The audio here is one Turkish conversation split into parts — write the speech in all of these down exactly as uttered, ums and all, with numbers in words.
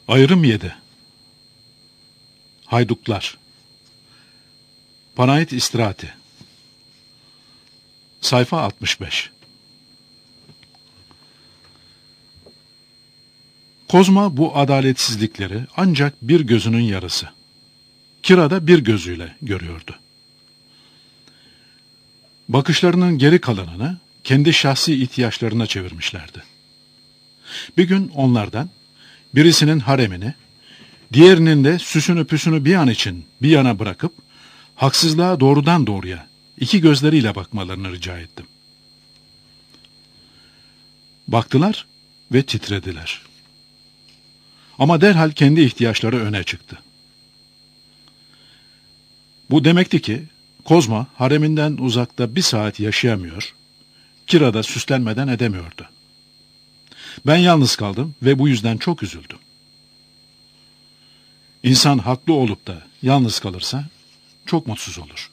Ayrım yedi. Hayduklar. Panayit İstirahati. Sayfa altmış beş. Kozma bu adaletsizlikleri ancak bir gözünün yarısı, Kira'da bir gözüyle görüyordu. Bakışlarının geri kalanını kendi şahsi ihtiyaçlarına çevirmişlerdi. Bir gün onlardan birisinin haremini, diğerinin de süsünü püsünü bir an için bir yana bırakıp haksızlığa doğrudan doğruya iki gözleriyle bakmalarını rica ettim. Baktılar ve titrediler. Ama derhal kendi ihtiyaçları öne çıktı. Bu demekti ki Kozma hareminden uzakta bir saat yaşayamıyor, Kira'da süslenmeden edemiyordu. Ben yalnız kaldım ve bu yüzden çok üzüldüm. İnsan haklı olup da yalnız kalırsa çok mutsuz olur.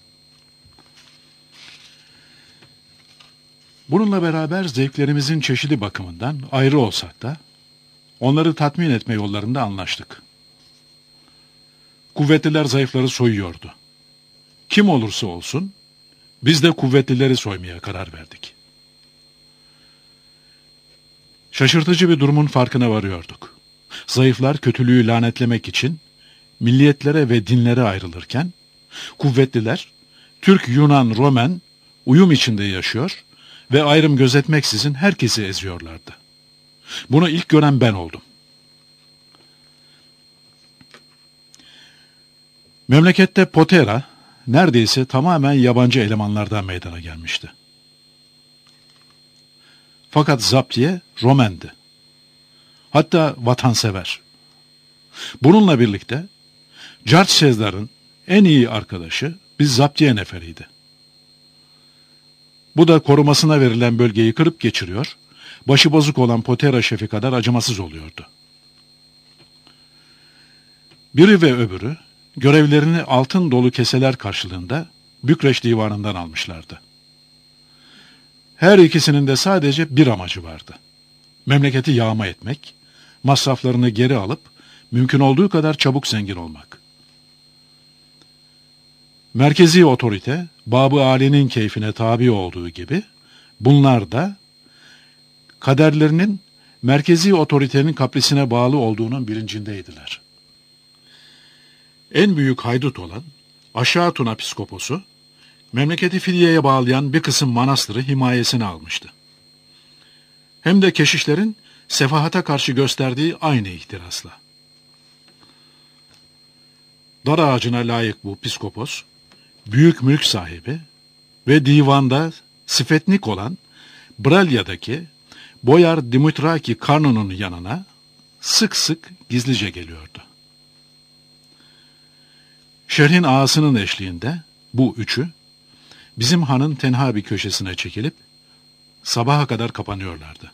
Bununla beraber zevklerimizin çeşidi bakımından ayrı olsak da onları tatmin etme yollarında anlaştık. Kuvvetliler zayıfları soyuyordu. Kim olursa olsun biz de kuvvetlileri soymaya karar verdik. Şaşırtıcı bir durumun farkına varıyorduk. Zayıflar kötülüğü lanetlemek için milliyetlere ve dinlere ayrılırken, kuvvetliler Türk, Yunan, Romen uyum içinde yaşıyor ve ayrım gözetmeksizin herkesi eziyorlardı. Bunu ilk gören ben oldum. Memlekette Potera neredeyse tamamen yabancı elemanlardan meydana gelmişti. Fakat Zaptiye Romendi. Hatta vatansever. Bununla birlikte George Sezar'ın en iyi arkadaşı bir Zaptiye neferiydi. Bu da korumasına verilen bölgeyi kırıp geçiriyor, başıbozuk olan Potera şefi kadar acımasız oluyordu. Biri ve öbürü görevlerini altın dolu keseler karşılığında Bükreş divanından almışlardı. Her ikisinin de sadece bir amacı vardı. Memleketi yağma etmek, masraflarını geri alıp mümkün olduğu kadar çabuk zengin olmak. Merkezi otorite, Bab-ı Ali'nin keyfine tabi olduğu gibi, bunlar da kaderlerinin merkezi otoritenin kaprisine bağlı olduğunun bilincindeydiler. En büyük haydut olan Aşağı Tuna Piskoposu, memleketi Filye'ye bağlayan bir kısım manastırı himayesine almıştı. Hem de keşişlerin sefahata karşı gösterdiği aynı ihtirasla. Dar ağacına layık bu piskopos, büyük mülk sahibi ve divanda sifetnik olan Bralya'daki Boyar Dimitraki Karno'nun yanına sık sık gizlice geliyordu. Şerhin ağasının eşliğinde bu üçü bizim hanın tenha bir köşesine çekilip sabaha kadar kapanıyorlardı.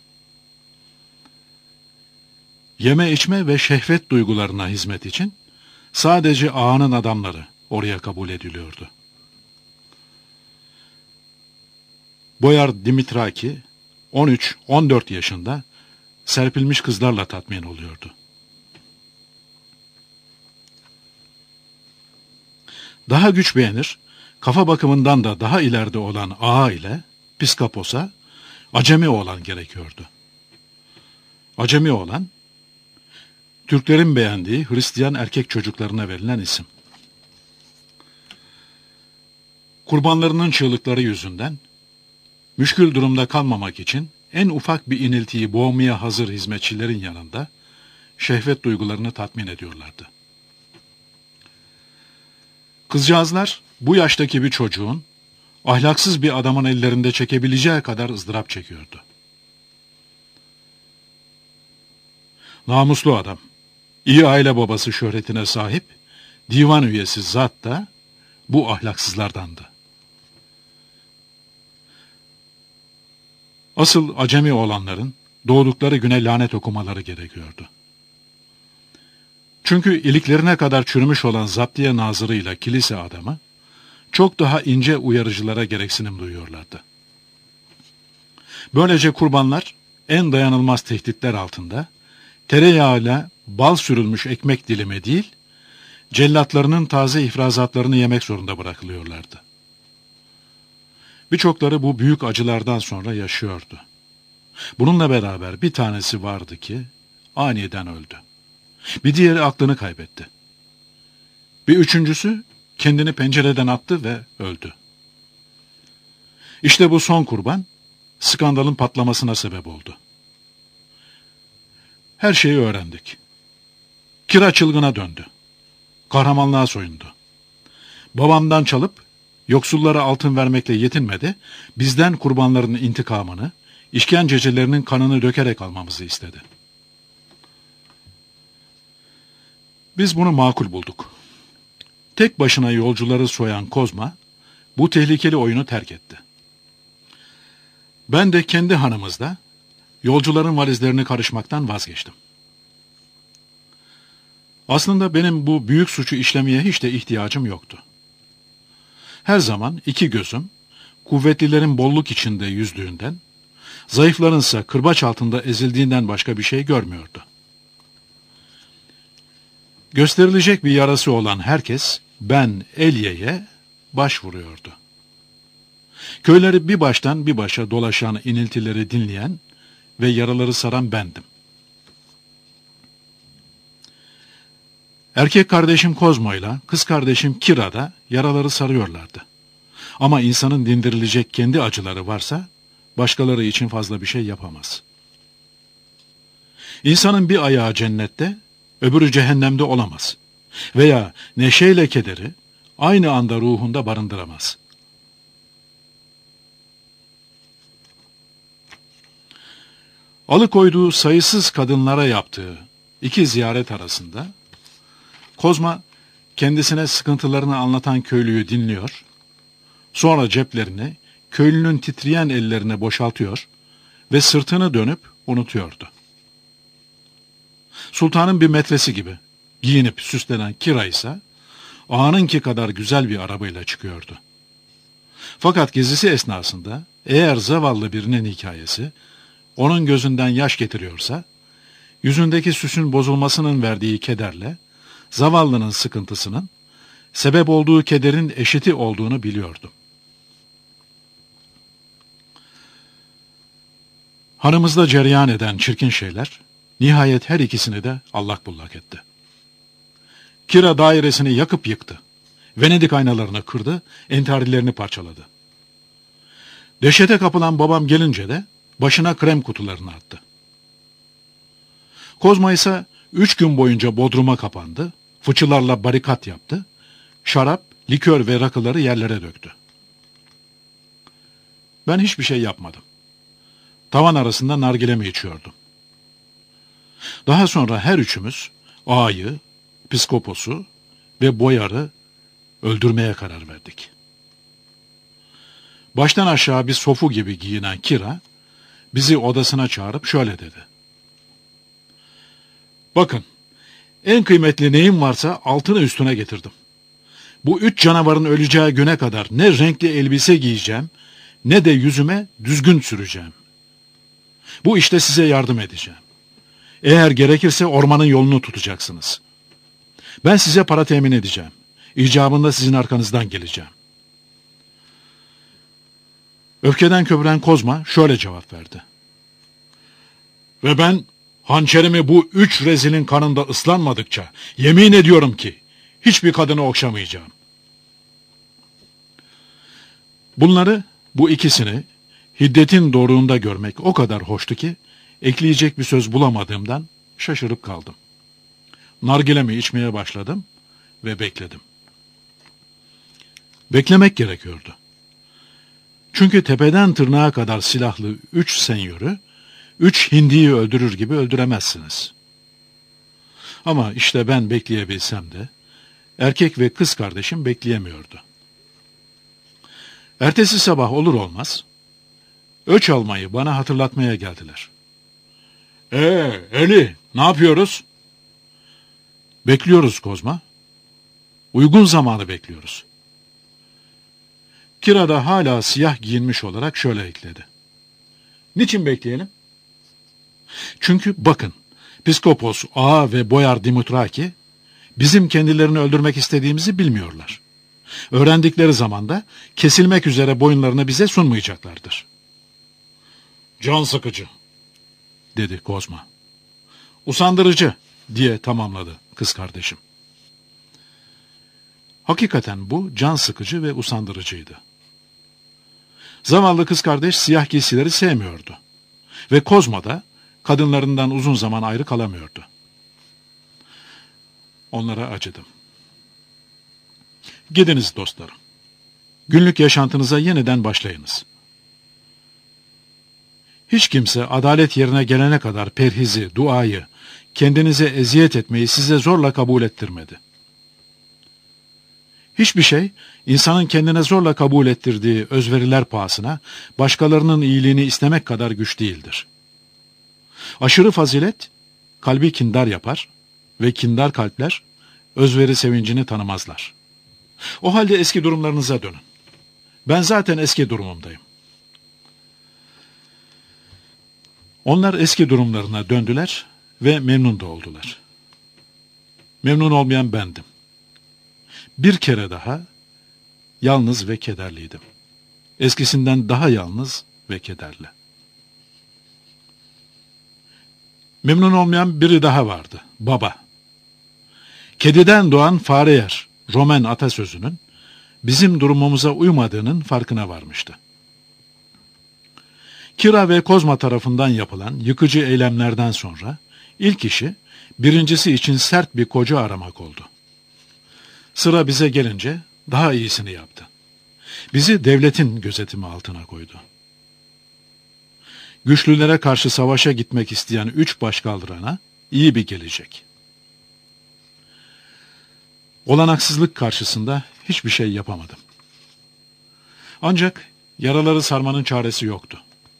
Yeme içme ve şehvet duygularına hizmet için sadece ağanın adamları oraya kabul ediliyordu. Boyar Dimitraki on üç on dört yaşında serpilmiş kızlarla tatmin oluyordu. Daha güç beğenir, kafa bakımından da daha ileride olan ağa ile Piskopos'a acemi oğlan gerekiyordu. Acemi oğlan, Türklerin beğendiği Hristiyan erkek çocuklarına verilen isim. Kurbanlarının çığlıkları yüzünden, müşkül durumda kalmamak için en ufak bir iniltiyi boğmaya hazır hizmetçilerin yanında şehvet duygularını tatmin ediyorlardı. Kızcağızlar bu yaştaki bir çocuğun ahlaksız bir adamın ellerinde çekebileceği kadar ızdırap çekiyordu. Namuslu adam, iyi aile babası şöhretine sahip, divan üyesi zat da bu ahlaksızlardandı. Asıl acemi olanların doğdukları güne lanet okumaları gerekiyordu. Çünkü iliklerine kadar çürümüş olan Zaptiye nazırıyla kilise adamı, çok daha ince uyarıcılara gereksinim duyuyorlardı. Böylece kurbanlar en dayanılmaz tehditler altında tereyağıyla bal sürülmüş ekmek dilimi değil, cellatlarının taze ifrazatlarını yemek zorunda bırakılıyorlardı. Birçokları bu büyük acılardan sonra yaşıyordu. Bununla beraber bir tanesi vardı ki aniden öldü. Bir diğeri aklını kaybetti. Bir üçüncüsü kendini pencereden attı ve öldü. İşte bu son kurban skandalın patlamasına sebep oldu. Her şeyi öğrendik. Kira çılgına döndü. Kahramanlığa soyundu. Babamdan çalıp yoksullara altın vermekle yetinmedi, bizden kurbanların intikamını, işkencecilerinin kanını dökerek almamızı istedi. Biz bunu makul bulduk. Tek başına yolcuları soyan Kozma, bu tehlikeli oyunu terk etti. Ben de kendi hanımızda yolcuların valizlerini karışmaktan vazgeçtim. Aslında benim bu büyük suçu işlemeye hiç de ihtiyacım yoktu. Her zaman iki gözüm, kuvvetlilerin bolluk içinde yüzdüğünden, zayıflarınsa kırbaç altında ezildiğinden başka bir şey görmüyordu. Gösterilecek bir yarası olan herkes, ben Elye'ye başvuruyordu. Köyleri bir baştan bir başa dolaşan iniltileri dinleyen ve yaraları saran bendim. Erkek kardeşim Kozmo'yla kız kardeşim Kira da yaraları sarıyorlardı. Ama insanın dindirilecek kendi acıları varsa, başkaları için fazla bir şey yapamaz. İnsanın bir ayağı cennette, öbürü cehennemde olamaz. Veya neşeyle kederi aynı anda ruhunda barındıramaz. Alıkoyduğu sayısız kadınlara yaptığı iki ziyaret arasında, Kozma kendisine sıkıntılarını anlatan köylüyü dinliyor, sonra ceplerini köylünün titreyen ellerine boşaltıyor ve sırtını dönüp unutuyordu. Sultanın bir metresi gibi giyinip süslenen Kira ise ağanınki kadar güzel bir arabayla çıkıyordu. Fakat gezisi esnasında eğer zavallı birinin hikayesi onun gözünden yaş getiriyorsa, yüzündeki süsün bozulmasının verdiği kederle zavallının sıkıntısının sebep olduğu kederin eşiti olduğunu biliyordum. Hanımızda cereyan eden çirkin şeyler, nihayet her ikisini de allak bullak etti. Kira dairesini yakıp yıktı. Venedik aynalarını kırdı, entarilerini parçaladı. Dehşete kapılan babam gelince de başına krem kutularını attı. Kozma ise üç gün boyunca bodruma kapandı, fıçılarla barikat yaptı, şarap, likör ve rakıları yerlere döktü. Ben hiçbir şey yapmadım. Tavan arasında nargilemi içiyordum. Daha sonra her üçümüz ağayı, piskoposu ve boyarı öldürmeye karar verdik. Baştan aşağı bir sofu gibi giyinen Kira, bizi odasına çağırıp şöyle dedi. Bakın, en kıymetli neyim varsa altını üstüne getirdim. Bu üç canavarın öleceği güne kadar ne renkli elbise giyeceğim, ne de yüzüme düzgün süreceğim. Bu işte size yardım edeceğim. Eğer gerekirse ormanın yolunu tutacaksınız. Ben size para temin edeceğim. İcabında sizin arkanızdan geleceğim. Öfkeden köpüren Kozma şöyle cevap verdi. Ve ben hançerimi bu üç rezilin kanında ıslanmadıkça yemin ediyorum ki hiçbir kadını okşamayacağım. Bunları, bu ikisini hiddetin doruğunda görmek o kadar hoştu ki ekleyecek bir söz bulamadığımdan şaşırıp kaldım. Nargilemi içmeye başladım ve bekledim. Beklemek gerekiyordu. Çünkü tepeden tırnağa kadar silahlı üç senyörü, üç hindiyi öldürür gibi öldüremezsiniz. Ama işte ben bekleyebilsem de, erkek ve kız kardeşim bekleyemiyordu. Ertesi sabah olur olmaz, öç almayı bana hatırlatmaya geldiler. Ee, Eli, ne yapıyoruz? Bekliyoruz Kozma. Uygun zamanı bekliyoruz. Kira da hala siyah giyinmiş olarak şöyle ekledi. Niçin bekleyelim? Çünkü bakın, Piskopos, Ağa ve Boyar Dimitraki, bizim kendilerini öldürmek istediğimizi bilmiyorlar. Öğrendikleri zaman da kesilmek üzere boyunlarını bize sunmayacaklardır. Can sıkıcı, dedi Kozma. Usandırıcı, diye tamamladı kız kardeşim. Hakikaten bu can sıkıcı ve usandırıcıydı. Zavallı kız kardeş siyah giysileri sevmiyordu. Ve Kozma da kadınlarından uzun zaman ayrı kalamıyordu. Onlara acıdım. Gidiniz dostlarım. Günlük yaşantınıza yeniden başlayınız. Hiç kimse adalet yerine gelene kadar perhizi, duayı, kendinize eziyet etmeyi size zorla kabul ettirmedi. Hiçbir şey, insanın kendine zorla kabul ettirdiği özveriler pahasına, başkalarının iyiliğini istemek kadar güç değildir. Aşırı fazilet, kalbi kindar yapar ve kindar kalpler, özveri sevincini tanımazlar. O halde eski durumlarınıza dönün. Ben zaten eski durumumdayım. Onlar eski durumlarına döndüler ve memnun da oldular. Memnun olmayan bendim. Bir kere daha yalnız ve kederliydim. Eskisinden daha yalnız ve kederli. Memnun olmayan biri daha vardı, baba. Kediden doğan fare yer, Roman atasözünün bizim durumumuza uymadığının farkına varmıştı. Kira ve Kozma tarafından yapılan yıkıcı eylemlerden sonra ilk işi birincisi için sert bir koca aramak oldu. Sıra bize gelince daha iyisini yaptı. Bizi devletin gözetimi altına koydu. Güçlülere karşı savaşa gitmek isteyen üç başkaldırana iyi bir gelecek. Olanaksızlık karşısında hiçbir şey yapamadım. Ancak yaraları sarmanın çaresi yoktu.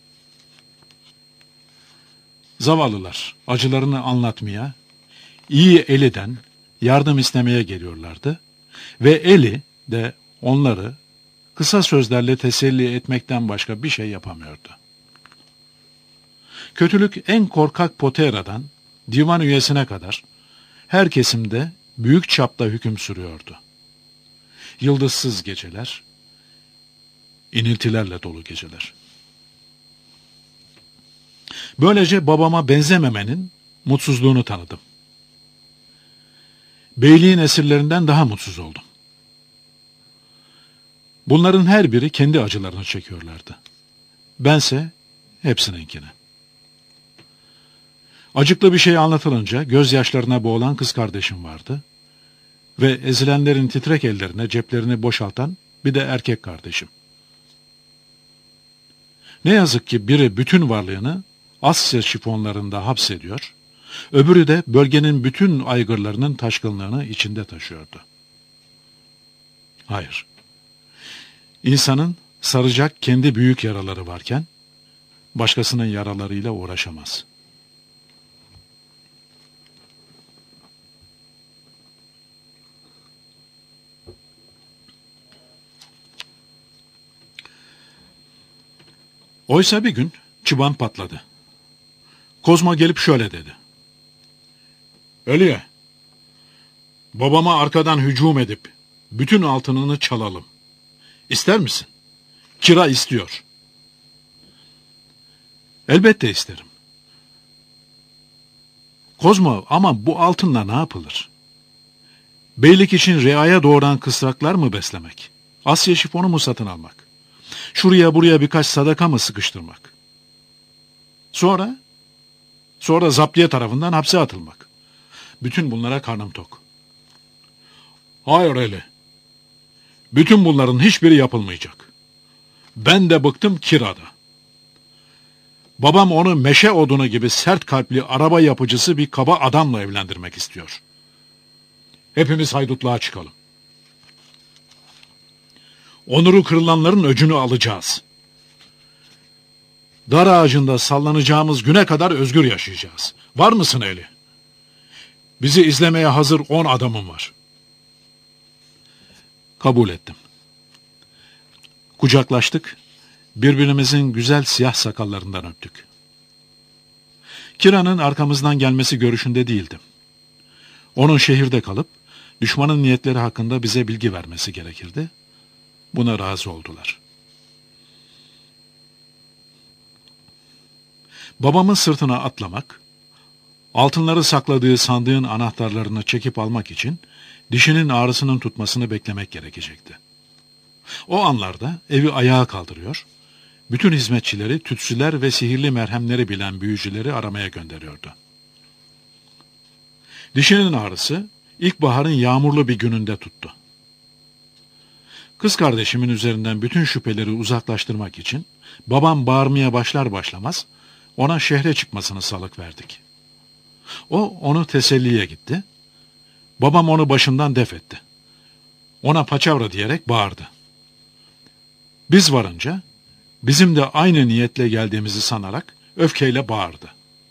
Zavallılar acılarını anlatmaya, iyi Eli'den yardım istemeye geliyorlardı ve Eli de onları kısa sözlerle teselli etmekten başka bir şey yapamıyordu. Kötülük en korkak Potera'dan divan üyesine kadar her kesimde büyük çapta hüküm sürüyordu. Yıldızsız geceler, iniltilerle dolu geceler. Böylece babama benzememenin mutsuzluğunu tanıdım. Beyliğin esirlerinden daha mutsuz oldum. Bunların her biri kendi acılarını çekiyorlardı. Bense hepsininkini. Acıklı bir şey anlatılınca gözyaşlarına boğulan kız kardeşim vardı ve ezilenlerin titrek ellerine ceplerini boşaltan bir de erkek kardeşim. Ne yazık ki biri bütün varlığını Asya şifonlarında hapsediyor, öbürü de bölgenin bütün aygırlarının taşkınlığını içinde taşıyordu. Hayır. İnsanın saracak kendi büyük yaraları varken, başkasının yaralarıyla uğraşamaz. Oysa bir gün çıban patladı. Kozma gelip şöyle dedi. Eliye, babama arkadan hücum edip bütün altınını çalalım. İster misin? Kira istiyor. Elbette isterim. Kozma, ama bu altınla ne yapılır? Beylik için reaya doğuran kısraklar mı beslemek? Asya şifonu mu satın almak? Şuraya buraya birkaç sadaka mı sıkıştırmak? Sonra? Sonra zaptiye tarafından hapse atılmak. Bütün bunlara karnım tok. Hayır Eli. Bütün bunların hiçbiri yapılmayacak. Ben de bıktım Kira'da. Babam onu meşe odunu gibi sert kalpli araba yapıcısı bir kaba adamla evlendirmek istiyor. Hepimiz haydutluğa çıkalım. Onuru kırılanların öcünü alacağız. Dar ağacında sallanacağımız güne kadar özgür yaşayacağız. Var mısın Eli? Bizi izlemeye hazır on adamım var. Kabul ettim. Kucaklaştık, birbirimizin güzel siyah sakallarından öptük. Kira'nın arkamızdan gelmesi görüşünde değildim. Onun şehirde kalıp düşmanın niyetleri hakkında bize bilgi vermesi gerekirdi. Buna razı oldular. Babamın sırtına atlamak, altınları sakladığı sandığın anahtarlarını çekip almak için dişinin ağrısının tutmasını beklemek gerekecekti. O anlarda evi ayağa kaldırıyor, bütün hizmetçileri, tütsüler ve sihirli merhemleri bilen büyücüleri aramaya gönderiyordu. Dişinin ağrısı ilkbaharın yağmurlu bir gününde tuttu. Kız kardeşimin üzerinden bütün şüpheleri uzaklaştırmak için babam bağırmaya başlar başlamaz ona şehre çıkmasını salık verdik. O onu teselliye gitti. Babam onu başından def etti. Ona paçavra diyerek bağırdı. Biz varınca bizim de aynı niyetle geldiğimizi sanarak öfkeyle bağırdı.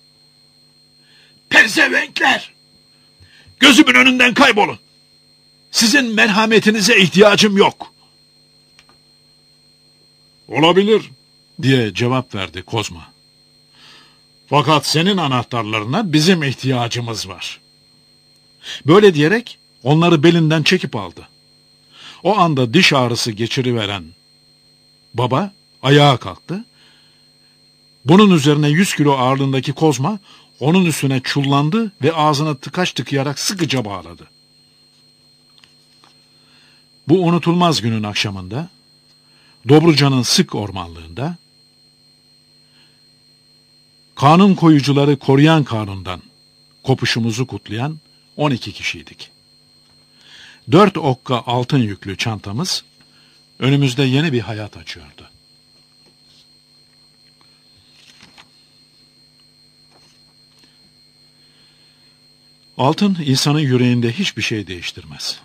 Pezevenkler! Gözümün önünden kaybolun! Sizin merhametinize ihtiyacım yok. Olabilir diye cevap verdi Kozma. Fakat senin anahtarlarına bizim ihtiyacımız var. Böyle diyerek onları belinden çekip aldı. O anda diş ağrısı geçiriveren baba ayağa kalktı. Bunun üzerine yüz kilo ağırlığındaki Kozma onun üstüne çullandı ve ağzına tıkaç tıkayarak sıkıca bağladı. Bu unutulmaz günün akşamında Dobruca'nın sık ormanlığında kanun koyucuları koruyan kanundan kopuşumuzu kutlayan on iki kişiydik. Dört okka altın yüklü çantamız önümüzde yeni bir hayat açıyordu. Altın insanın yüreğinde hiçbir şey değiştirmez.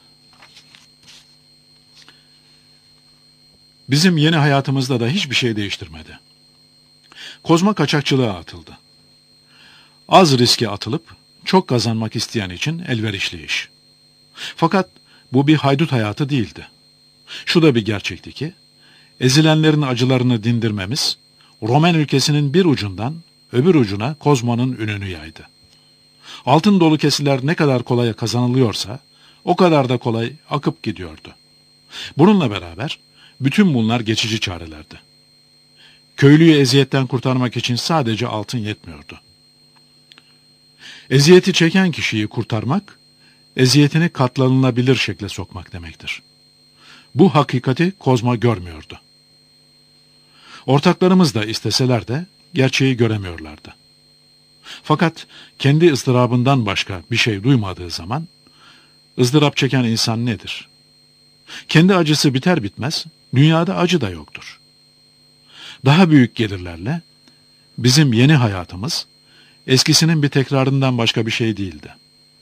Bizim yeni hayatımızda da hiçbir şey değiştirmedi. Kozma kaçakçılığa atıldı. Az riske atılıp çok kazanmak isteyen için elverişli iş. Fakat bu bir haydut hayatı değildi. Şu da bir gerçekti ki, ezilenlerin acılarını dindirmemiz, Roman ülkesinin bir ucundan öbür ucuna Kozma'nın ününü yaydı. Altın dolu kesiler ne kadar kolay kazanılıyorsa, o kadar da kolay akıp gidiyordu. Bununla beraber, bütün bunlar geçici çarelerdi. Köylüyü eziyetten kurtarmak için sadece altın yetmiyordu. Eziyeti çeken kişiyi kurtarmak, eziyetini katlanılabilir şekle sokmak demektir. Bu hakikati Kozma görmüyordu. Ortaklarımız da isteseler de gerçeği göremiyorlardı. Fakat kendi ızdırabından başka bir şey duymadığı zaman, ızdırap çeken insan nedir? Kendi acısı biter bitmez, dünyada acı da yoktur. Daha büyük gelirlerle, bizim yeni hayatımız, eskisinin bir tekrarından başka bir şey değildi.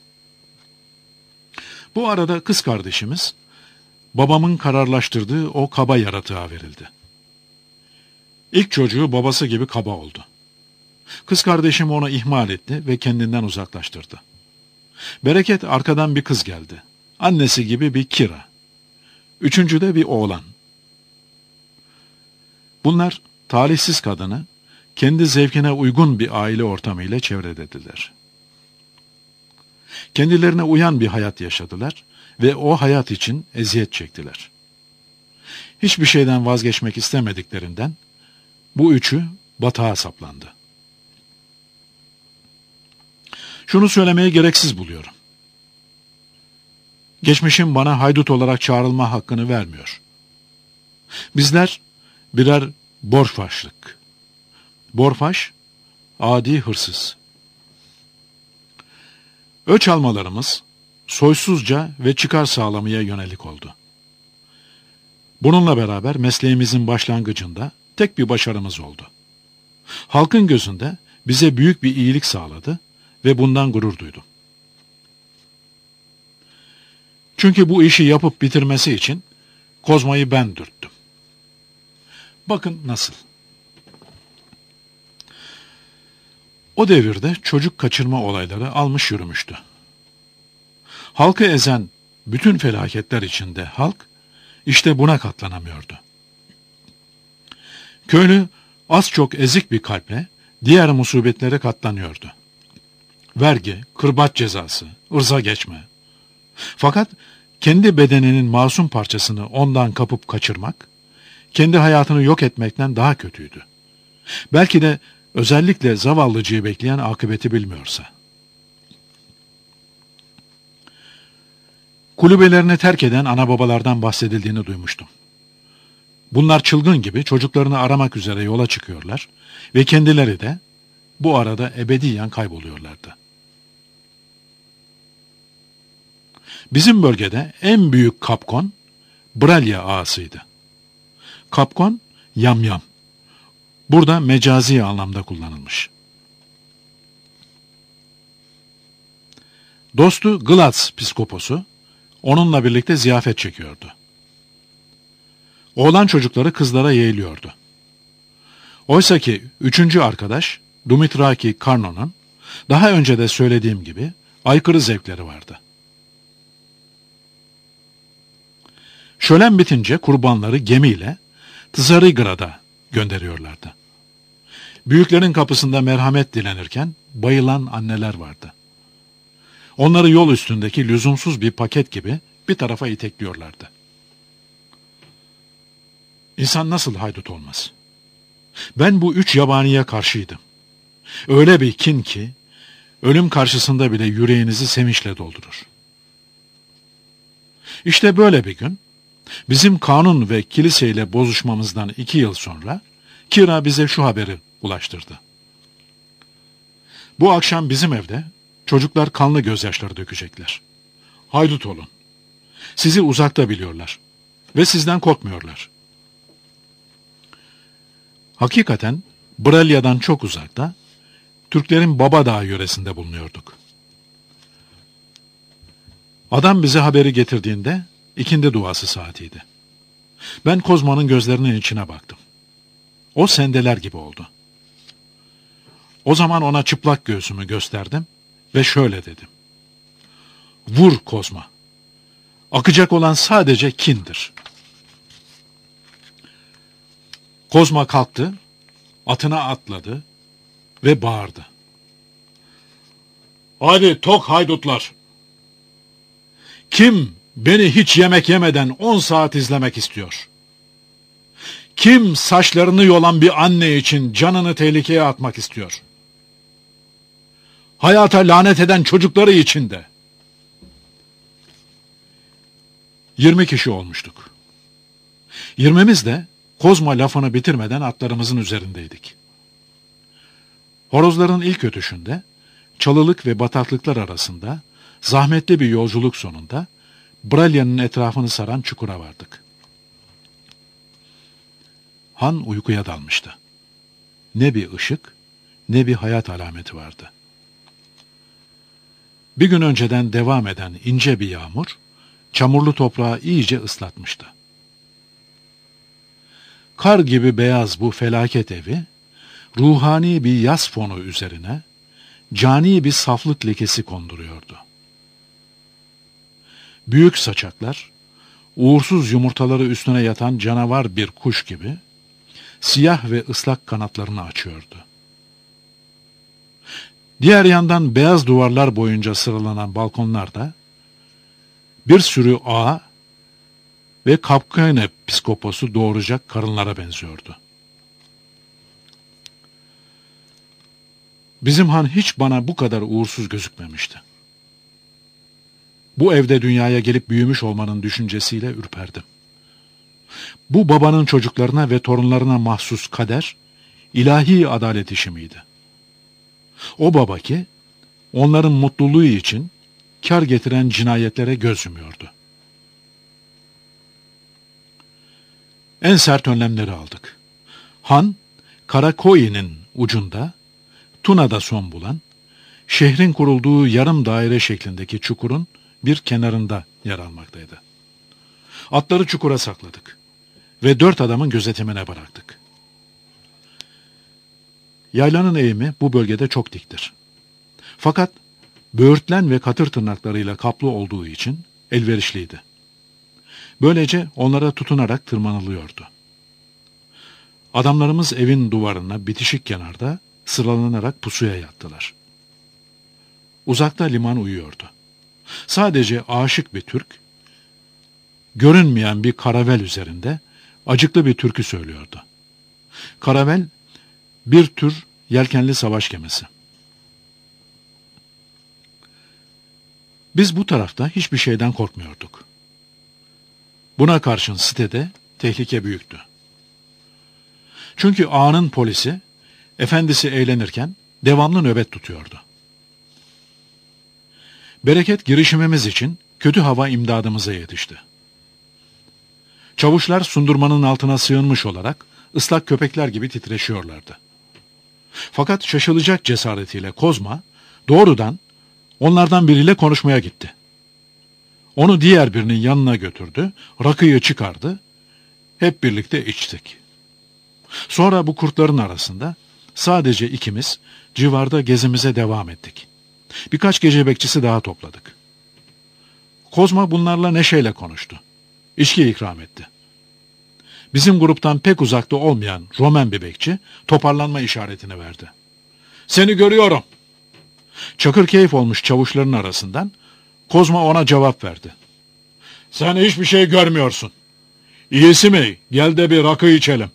Bu arada kız kardeşimiz, babamın kararlaştırdığı o kaba yaratığa verildi. İlk çocuğu babası gibi kaba oldu. Kız kardeşim onu ihmal etti ve kendinden uzaklaştırdı. Bereket arkadan bir kız geldi. Annesi gibi bir Kira. Üçüncü de bir oğlan. Bunlar talihsiz kadını kendi zevkine uygun bir aile ortamıyla çevrelediler. Kendilerine uyan bir hayat yaşadılar ve o hayat için eziyet çektiler. Hiçbir şeyden vazgeçmek istemediklerinden bu üçü batağa saplandı. Şunu söylemeye gereksiz buluyorum. Geçmişim bana haydut olarak çağrılma hakkını vermiyor. Bizler birer borfaşlık. Borfaş, adi hırsız. Öç almalarımız soysuzca ve çıkar sağlamaya yönelik oldu. Bununla beraber mesleğimizin başlangıcında tek bir başarımız oldu. Halkın gözünde bize büyük bir iyilik sağladı ve bundan gurur duydum. Çünkü bu işi yapıp bitirmesi için Kozma'yı ben dürttüm. Bakın nasıl. O devirde çocuk kaçırma olayları almış yürümüştü. Halkı ezen bütün felaketler içinde halk işte buna katlanamıyordu. Köylü az çok ezik bir kalple diğer musibetlere katlanıyordu. Vergi, kırbaç cezası, ırza geçme. Fakat kendi bedeninin masum parçasını ondan kapıp kaçırmak, kendi hayatını yok etmekten daha kötüydü. Belki de özellikle zavallıcıyı bekleyen akıbeti bilmiyorsa. Kulübelerini terk eden ana babalardan bahsedildiğini duymuştum. Bunlar çılgın gibi çocuklarını aramak üzere yola çıkıyorlar ve kendileri de bu arada ebediyen kayboluyorlardı. Bizim bölgede en büyük kapkon Bralya ağasıydı. Kapkon, yamyam. Burada mecazi anlamda kullanılmış. Dostu Glatz piskoposu onunla birlikte ziyafet çekiyordu. Oğlan çocukları kızlara yeğliyordu. Oysa ki üçüncü arkadaş Dumitraki Karno'nun daha önce de söylediğim gibi aykırı zevkleri vardı. Şölen bitince kurbanları gemiyle Tsarigrad'a gönderiyorlardı. Büyüklerin kapısında merhamet dilenirken bayılan anneler vardı. Onları yol üstündeki lüzumsuz bir paket gibi bir tarafa itekliyorlardı. İnsan nasıl haydut olmaz? Ben bu üç yabaniye karşıydım. Öyle bir kin ki, ölüm karşısında bile yüreğinizi sevinçle doldurur. İşte böyle bir gün, bizim kanun ve kiliseyle bozuşmamızdan iki yıl sonra, Kira bize şu haberi ulaştırdı. Bu akşam bizim evde, çocuklar kanlı gözyaşları dökecekler. Haydut olun. Sizi uzakta biliyorlar ve sizden korkmuyorlar. Hakikaten Bralya'dan çok uzakta, Türklerin Babadağ yöresinde bulunuyorduk. Adam bize haberi getirdiğinde ikindi duası saatiydi. Ben Kozma'nın gözlerinin içine baktım. O sendeler gibi oldu. O zaman ona çıplak göğsümü gösterdim ve şöyle dedim. Vur Kozma. Akacak olan sadece kindir. Kozma kalktı, atına atladı ve bağırdı. Hadi tok haydutlar! Kim beni hiç yemek yemeden on saat izlemek istiyor? Kim saçlarını yolan bir anne için canını tehlikeye atmak istiyor? Hayata lanet eden çocukları için de. Yirmi kişi olmuştuk. Yirmimiz de Kozma lafını bitirmeden atlarımızın üzerindeydik. Horozların ilk ötüşünde, çalılık ve bataklıklar arasında, zahmetli bir yolculuk sonunda, Bralya'nın etrafını saran çukura vardık. Han uykuya dalmıştı. Ne bir ışık, ne bir hayat alameti vardı. Bir gün önceden devam eden ince bir yağmur, çamurlu toprağı iyice ıslatmıştı. Kar gibi beyaz bu felaket evi, ruhani bir yas fonu üzerine, cani bir saflık lekesi konduruyordu. Büyük saçaklar, uğursuz yumurtaları üstüne yatan canavar bir kuş gibi, siyah ve ıslak kanatlarını açıyordu. Diğer yandan beyaz duvarlar boyunca sıralanan balkonlarda, bir sürü ağa ve Kapkane piskoposu doğuracak karınlara benziyordu. Bizim han hiç bana bu kadar uğursuz gözükmemişti. Bu evde dünyaya gelip büyümüş olmanın düşüncesiyle ürperdim. Bu babanın çocuklarına ve torunlarına mahsus kader, ilahi adalet işi miydi? O baba ki, onların mutluluğu için kar getiren cinayetlere göz yumuyordu. En sert önlemleri aldık. Han, Karakoy'un ucunda, Tuna'da son bulan, şehrin kurulduğu yarım daire şeklindeki çukurun bir kenarında yer almaktaydı. Atları çukura sakladık ve dört adamın gözetimine bıraktık. Yaylanın eğimi bu bölgede çok diktir. Fakat böğürtlen ve katır tırnaklarıyla kaplı olduğu için elverişliydi. Böylece onlara tutunarak tırmanılıyordu. Adamlarımız evin duvarına bitişik kenarda sıralanarak pusuya yattılar. Uzakta liman uyuyordu. Sadece aşık bir Türk, görünmeyen bir karavel üzerinde acıklı bir türkü söylüyordu. Karavel, bir tür yelkenli savaş gemisi. Biz bu tarafta hiçbir şeyden korkmuyorduk. Buna karşın sitede tehlike büyüktü. Çünkü ağanın polisi, efendisi eğlenirken devamlı nöbet tutuyordu. Bereket girişimimiz için kötü hava imdadımıza yetişti. Çavuşlar sundurmanın altına sığınmış olarak ıslak köpekler gibi titreşiyorlardı. Fakat şaşılacak cesaretiyle Kozma doğrudan onlardan biriyle konuşmaya gitti. Onu diğer birinin yanına götürdü, rakıyı çıkardı, hep birlikte içtik. Sonra bu kurtların arasında sadece ikimiz civarda gezimize devam ettik. Birkaç gece bekçisi daha topladık. Kozma bunlarla neşeyle konuştu. İçki ikram etti. Bizim gruptan pek uzakta olmayan Romen bir bekçi toparlanma işaretini verdi. "Seni görüyorum." Çakırkeyif olmuş çavuşların arasından Kozma ona cevap verdi. "Sen hiçbir şey görmüyorsun. İyisi mi? Gel de bir rakı içelim."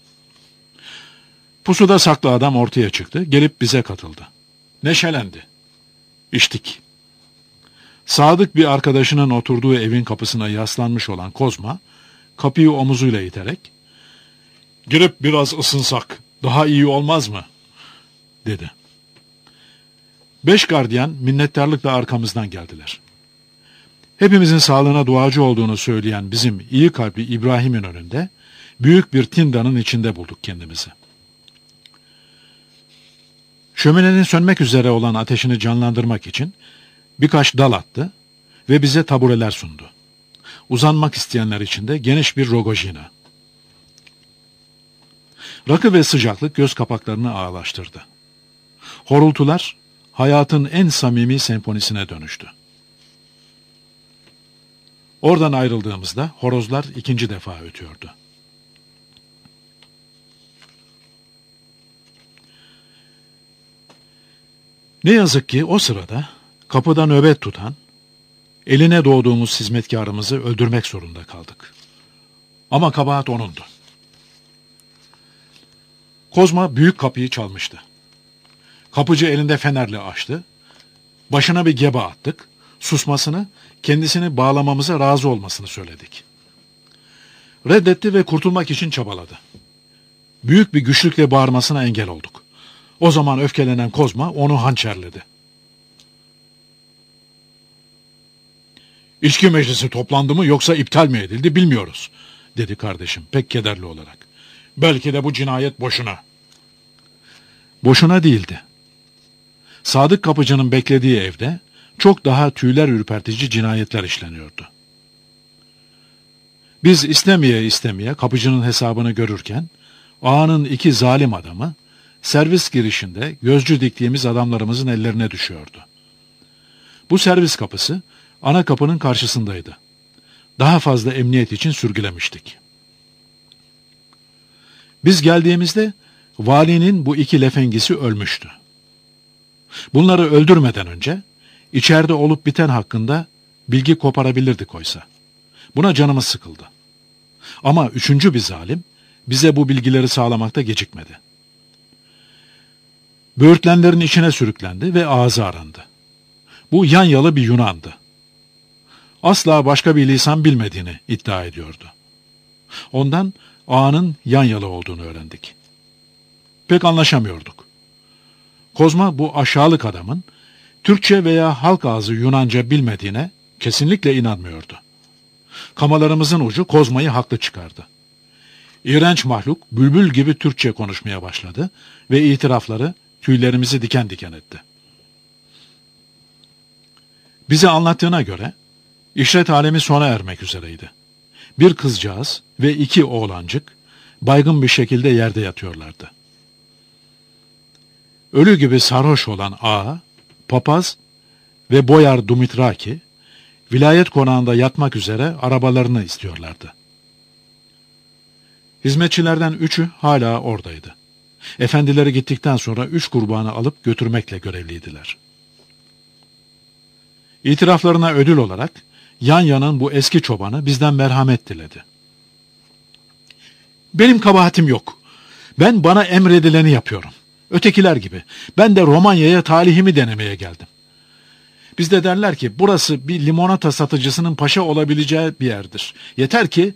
Pusuda saklı adam ortaya çıktı, gelip bize katıldı. Neşelendi. İçtik. Sadık bir arkadaşının oturduğu evin kapısına yaslanmış olan Kozma, kapıyı omuzuyla iterek, "Girip biraz ısınsak daha iyi olmaz mı?" dedi. Beş gardiyan minnettarlıkla arkamızdan geldiler. Hepimizin sağlığına duacı olduğunu söyleyen bizim iyi kalpli İbrahim'in önünde, büyük bir tindanın içinde bulduk kendimizi. Şöminenin sönmek üzere olan ateşini canlandırmak için birkaç dal attı ve bize tabureler sundu. Uzanmak isteyenler için de geniş bir rogojina. Rakı ve sıcaklık göz kapaklarını ağlaştırdı. Horultular hayatın en samimi senfonisine dönüştü. Oradan ayrıldığımızda horozlar ikinci defa ötüyordu. Ne yazık ki o sırada kapıda nöbet tutan, eline doğduğumuz hizmetkarımızı öldürmek zorunda kaldık. Ama kabahat onundu. Kozma büyük kapıyı çalmıştı. Kapıcı elinde fenerle açtı. Başına bir gebe attık. Susmasını, kendisini bağlamamıza razı olmasını söyledik. Reddetti ve kurtulmak için çabaladı. Büyük bir güçlükle bağırmasına engel olduk. O zaman öfkelenen Kozma onu hançerledi. "İçki meclisi toplandı mı yoksa iptal mi edildi bilmiyoruz," dedi kardeşim pek kederli olarak. "Belki de bu cinayet boşuna." Boşuna değildi. Sadık kapıcının beklediği evde çok daha tüyler ürpertici cinayetler işleniyordu. Biz istemeye istemeye kapıcının hesabını görürken, ağanın iki zalim adamı, servis girişinde gözcü diktiğimiz adamlarımızın ellerine düşüyordu. Bu servis kapısı, ana kapının karşısındaydı. Daha fazla emniyet için sürgülemiştik. Biz geldiğimizde, valinin bu iki lefengisi ölmüştü. Bunları öldürmeden önce, içeride olup biten hakkında bilgi koparabilirdik oysa. Buna canımız sıkıldı. Ama üçüncü bir zalim, bize bu bilgileri sağlamakta gecikmedi. Böğürtlenlerin içine sürüklendi ve ağzı arandı. Bu Yanyalı bir Yunan'dı. Asla başka bir lisan bilmediğini iddia ediyordu. Ondan ağanın Yanyalı olduğunu öğrendik. Pek anlaşamıyorduk. Kozma bu aşağılık adamın Türkçe veya halk ağzı Yunanca bilmediğine kesinlikle inanmıyordu. Kamalarımızın ucu Kozma'yı haklı çıkardı. İğrenç mahluk bülbül gibi Türkçe konuşmaya başladı ve itirafları tüylerimizi diken diken etti. Bize anlattığına göre işret alemi sona ermek üzereydi. Bir kızcağız ve iki oğlancık baygın bir şekilde yerde yatıyorlardı. Ölü gibi sarhoş olan ağa, papaz ve boyar Dumitraki, vilayet konağında yatmak üzere arabalarını istiyorlardı. Hizmetçilerden üçü hala oradaydı. Efendileri gittikten sonra üç kurbanı alıp götürmekle görevliydiler. İtiraflarına ödül olarak yan yanın bu eski çobanı bizden merhamet diledi. Benim kabahatim yok. Ben bana emredileni yapıyorum. Ötekiler gibi. Ben de Romanya'ya talihimi denemeye geldim. Bizde derler ki burası bir limonata satıcısının paşa olabileceği bir yerdir. Yeter ki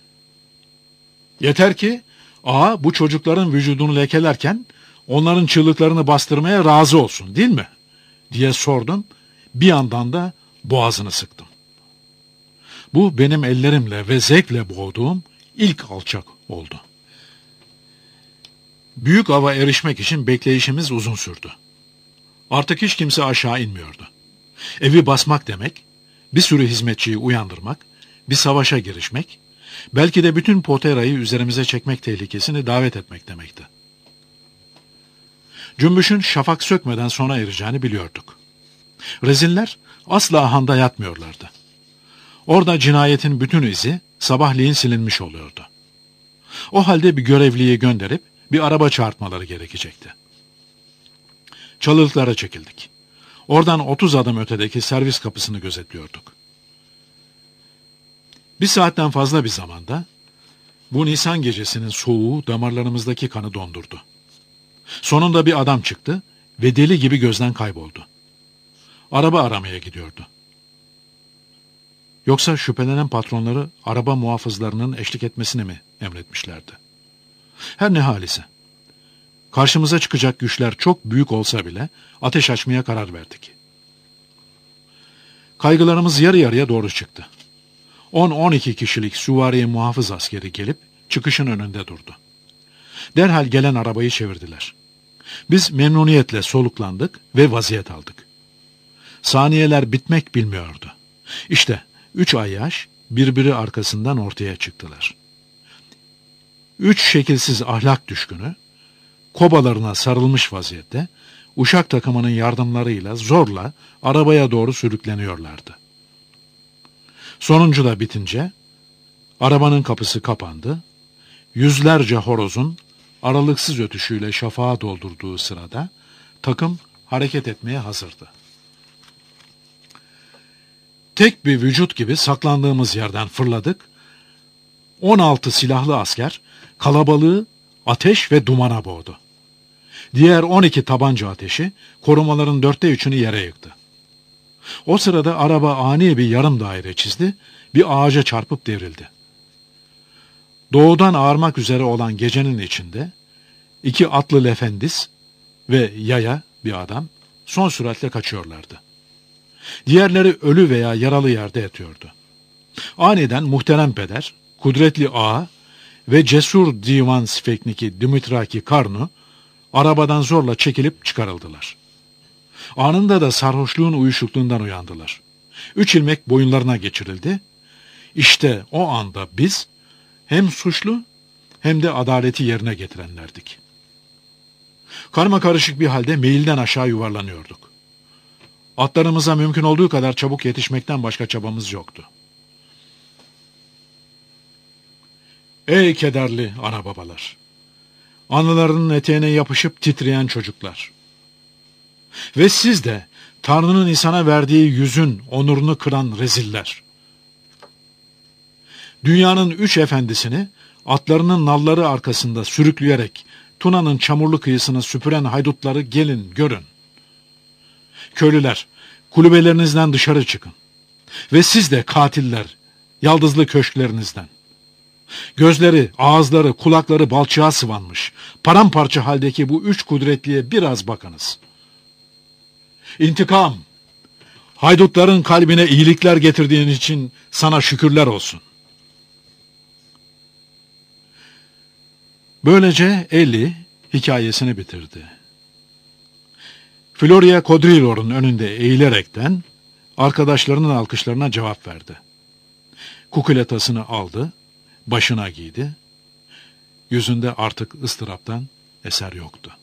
yeter ki ağa bu çocukların vücudunu lekelerken onların çığlıklarını bastırmaya razı olsun, değil mi? Diye sordum. Bir yandan da boğazını sıktım. Bu benim ellerimle ve zevkle boğduğum ilk alçak oldu. Büyük ava erişmek için bekleyişimiz uzun sürdü. Artık hiç kimse aşağı inmiyordu. Evi basmak demek, bir sürü hizmetçiyi uyandırmak, bir savaşa girişmek, belki de bütün Potera'yı üzerimize çekmek tehlikesini davet etmek demekti. Cümbüşün şafak sökmeden sona ereceğini biliyorduk. Reziller asla handa yatmıyorlardı. Orada cinayetin bütün izi sabahleyin silinmiş oluyordu. O halde bir görevliyi gönderip bir araba çağırtmaları gerekecekti. Çalılıklara çekildik. Oradan otuz adım ötedeki servis kapısını gözetliyorduk. Bir saatten fazla bir zamanda bu Nisan gecesinin soğuğu damarlarımızdaki kanı dondurdu. Sonunda bir adam çıktı ve deli gibi gözden kayboldu. Araba aramaya gidiyordu. Yoksa şüphelenen patronları araba muhafızlarının eşlik etmesini mi emretmişlerdi? Her ne halise. Karşımıza çıkacak güçler çok büyük olsa bile ateş açmaya karar verdik. Kaygılarımız yarı yarıya doğru çıktı. on on iki kişilik süvari muhafız askeri gelip çıkışın önünde durdu. Derhal gelen arabayı çevirdiler. Biz memnuniyetle soluklandık ve vaziyet aldık. Saniyeler bitmek bilmiyordu. İşte üç ayyaş birbiri arkasından ortaya çıktılar. Üç şekilsiz ahlak düşkünü, kobalarına sarılmış vaziyette, uşak takımının yardımlarıyla zorla arabaya doğru sürükleniyorlardı. Sonuncu da bitince, arabanın kapısı kapandı, yüzlerce horozun aralıksız ötüşüyle şafağa doldurduğu sırada, takım hareket etmeye hazırdı. Tek bir vücut gibi saklandığımız yerden fırladık, on altı silahlı asker kalabalığı ateş ve dumana boğdu. Diğer on iki tabanca ateşi korumaların dörtte üçünü yere yıktı. O sırada araba ani bir yarım daire çizdi, bir ağaca çarpıp devrildi. Doğudan ağarmak üzere olan gecenin içinde iki atlı lefendis ve yaya bir adam son süratle kaçıyorlardı. Diğerleri ölü veya yaralı yerde yatıyordu. Aniden muhterem peder, kudretli ağa ve cesur divan sifekniki Dimitraki Karnu arabadan zorla çekilip çıkarıldılar. Anında da sarhoşluğun uyuşukluğundan uyandılar. Üç ilmek boyunlarına geçirildi. İşte o anda biz hem suçlu hem de adaleti yerine getirenlerdik. Karma karışık bir halde meyilden aşağı yuvarlanıyorduk. Atlarımıza mümkün olduğu kadar çabuk yetişmekten başka çabamız yoktu. Ey kederli ana babalar! Anılarının eteğine yapışıp titreyen çocuklar! Ve siz de Tanrı'nın insana verdiği yüzün onurunu kıran reziller! Dünyanın üç efendisini atlarının nalları arkasında sürükleyerek Tuna'nın çamurlu kıyısına süpüren haydutları gelin görün. Köylüler, kulübelerinizden dışarı çıkın. Ve siz de katiller, yaldızlı köşklerinizden. Gözleri, ağızları, kulakları balçığa sıvanmış, paramparça haldeki bu üç kudretliye biraz bakınız. İntikam, haydutların kalbine iyilikler getirdiğin için sana şükürler olsun. Böylece Eli hikayesini bitirdi. Floria Kodrilor'un önünde eğilerekten arkadaşlarının alkışlarına cevap verdi. Kukuletasını aldı, başına giydi. Yüzünde artık ıstıraptan eser yoktu.